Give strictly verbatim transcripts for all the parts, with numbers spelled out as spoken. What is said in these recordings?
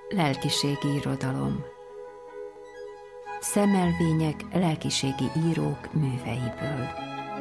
Lelkiségi irodalom. Szemelvények lelkiségi írók műveiből.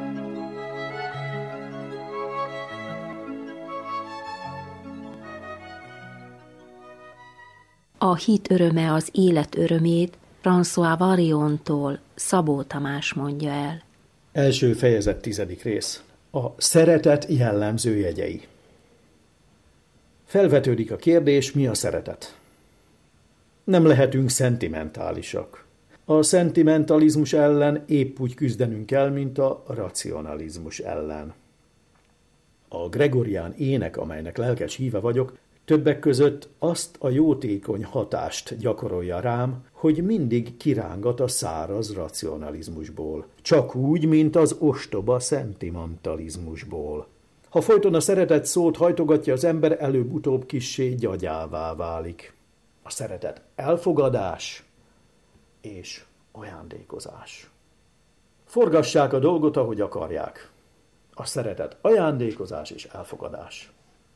A hit öröme az élet örömét François Variontól Szabó Tamás mondja el. Első fejezet, tizedik rész. A szeretet jellemző jegyei. Felvetődik a kérdés, mi a szeretet? Nem lehetünk szentimentálisak. A szentimentalizmus ellen épp úgy küzdenünk kell, mint a racionalizmus ellen. A gregorián ének, amelynek lelkes híve vagyok, többek között azt a jótékony hatást gyakorolja rám, hogy mindig kirángat a száraz racionalizmusból. Csak úgy, mint az ostoba szentimentalizmusból. Ha folyton a szeretet szót hajtogatja az ember, előbb-utóbb kissé gyagyává válik. A szeretet elfogadás és ajándékozás. Forgassák a dolgot, ahogy akarják. A szeretet ajándékozás és elfogadás.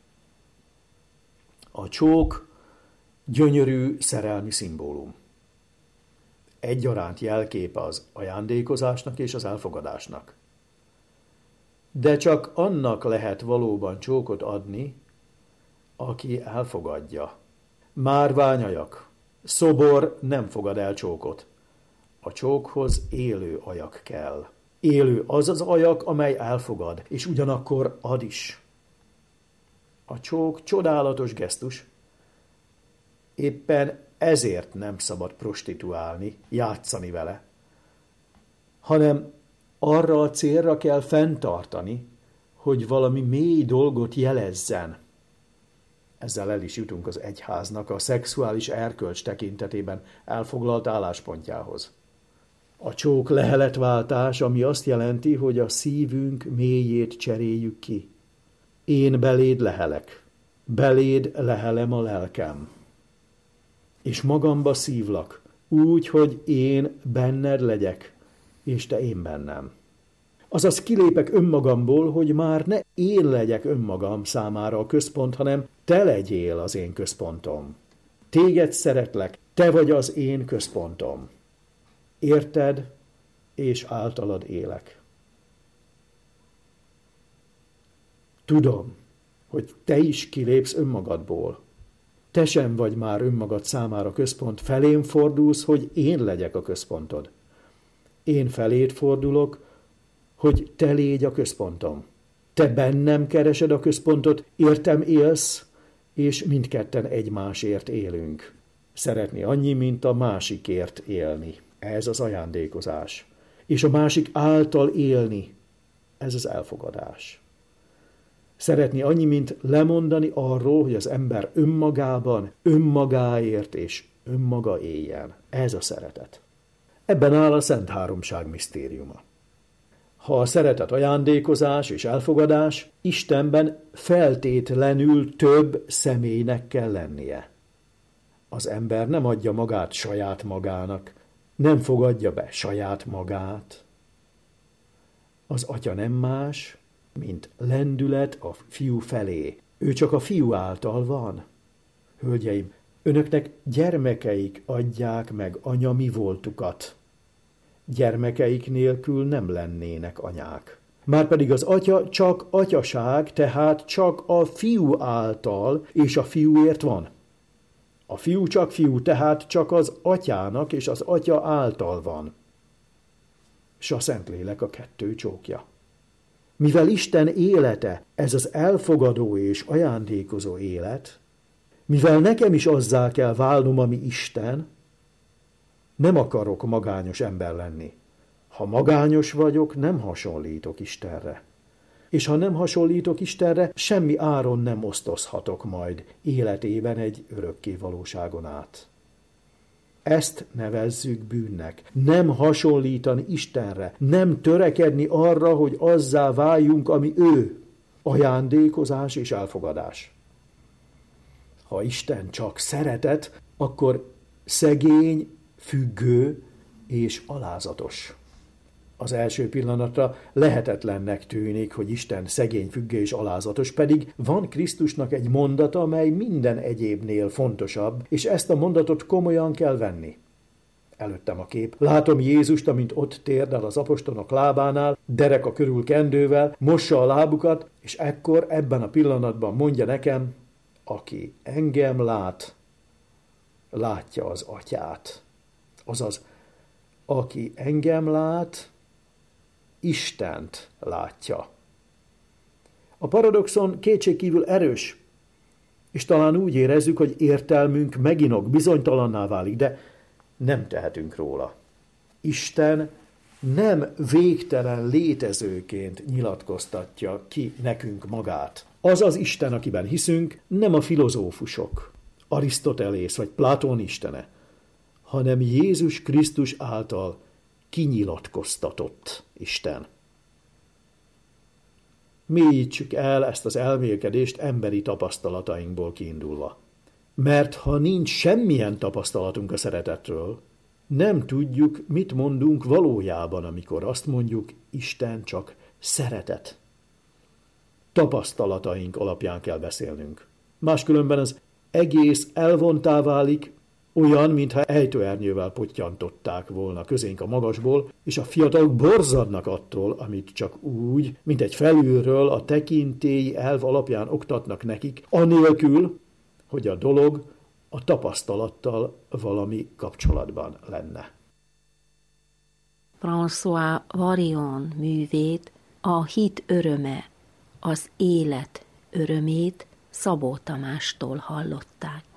A csók gyönyörű szerelmi szimbólum. Egyaránt jelképe az ajándékozásnak és az elfogadásnak. De csak annak lehet valóban csókot adni, aki elfogadja. Márványajak, szobor nem fogad el csókot. A csókhoz élő ajak kell. Élő az az ajak, amely elfogad, és ugyanakkor ad is. A csók csodálatos gesztus, éppen ezért nem szabad prostituálni, játszani vele, hanem arra a célra kell fenntartani, hogy valami mély dolgot jelezzen. Ezzel el is jutunk az egyháznak a szexuális erkölcs tekintetében elfoglalt álláspontjához. A csók leheletváltás, ami azt jelenti, hogy a szívünk mélyét cseréljük ki. Én beléd lehelek, beléd lehelem a lelkem. És magamba szívlak, úgy, hogy én benned legyek, és te én bennem. Azaz kilépek önmagamból, hogy már ne én legyek önmagam számára a központ, hanem te legyél az én központom. Téged szeretlek, te vagy az én központom. Érted, és általad élek. Tudom, hogy te is kilépsz önmagadból. Te sem vagy már önmagad számára központ, felém fordulsz, hogy én legyek a központod. Én feléd fordulok, hogy te légy a központom. Te bennem keresed a központot, értem élsz, és mindketten egymásért élünk. Szeretni annyi, mint a másikért élni. Ez az ajándékozás. És a másik által élni. Ez az elfogadás. Szeretni annyi, mint lemondani arról, hogy az ember önmagában, önmagáért és önmaga éljen. Ez a szeretet. Ebben áll a Szent Háromság misztériuma. Ha a szeretet ajándékozás és elfogadás, Istenben feltétlenül több személynek kell lennie. Az ember nem adja magát saját magának, nem fogadja be saját magát. Az atya nem más, mint lendület a fiú felé. Ő csak a fiú által van. Hölgyeim, önöknek gyermekeik adják meg anya mi voltukat. Gyermekeik nélkül nem lennének anyák. Márpedig az atya csak atyaság, tehát csak a fiú által, és a fiúért van. A fiú csak fiú, tehát csak az atyának és az atya által van. S a Szentlélek a kettő csókja. Mivel Isten élete, ez az elfogadó és ajándékozó élet, mivel nekem is azzá kell válnom, ami Isten, nem akarok magányos ember lenni. Ha magányos vagyok, nem hasonlítok Istenre. És ha nem hasonlítok Istenre, semmi áron nem osztozhatok majd életében egy örökké valóságon át. Ezt nevezzük bűnnek. Nem hasonlítani Istenre, nem törekedni arra, hogy azzá váljunk, ami ő. Ajándékozás és elfogadás. Ha Isten csak szeretet, akkor szegény, függő és alázatos. Az első pillanatra lehetetlennek tűnik, hogy Isten szegény, függő és alázatos, pedig van Krisztusnak egy mondata, amely minden egyébnél fontosabb, és ezt a mondatot komolyan kell venni. Előttem a kép. Látom Jézust, amint ott térdel az apostolok lábánál, dereka körül kendővel, mossa a lábukat, és ekkor ebben a pillanatban mondja nekem, aki engem lát, látja az atyát. Azaz, aki engem lát, Istent látja. A paradoxon kétségkívül erős, és talán úgy érezzük, hogy értelmünk meginog, bizonytalanná válik, de nem tehetünk róla. Isten nem végtelen létezőként nyilatkoztatja ki nekünk magát. Az az Isten, akiben hiszünk, nem a filozófusok, Arisztotelész vagy Platón istene, hanem Jézus Krisztus által kinyilatkoztatott Isten. Mélyítsük el ezt az elmélkedést emberi tapasztalatainkból kiindulva. Mert ha nincs semmilyen tapasztalatunk a szeretetről, nem tudjuk, mit mondunk valójában, amikor azt mondjuk, Isten csak szeretet. Tapasztalataink alapján kell beszélnünk. Máskülönben az egész elvontá válik, olyan, mintha ejtőernyővel pottyantották volna közénk a magasból, és a fiatalok borzadnak attól, amit csak úgy, mint egy felülről a tekintélyi elv alapján oktatnak nekik, anélkül, hogy a dolog a tapasztalattal valami kapcsolatban lenne. François Villon művét, a hit öröme, az élet örömét Szabó Tamástól hallották.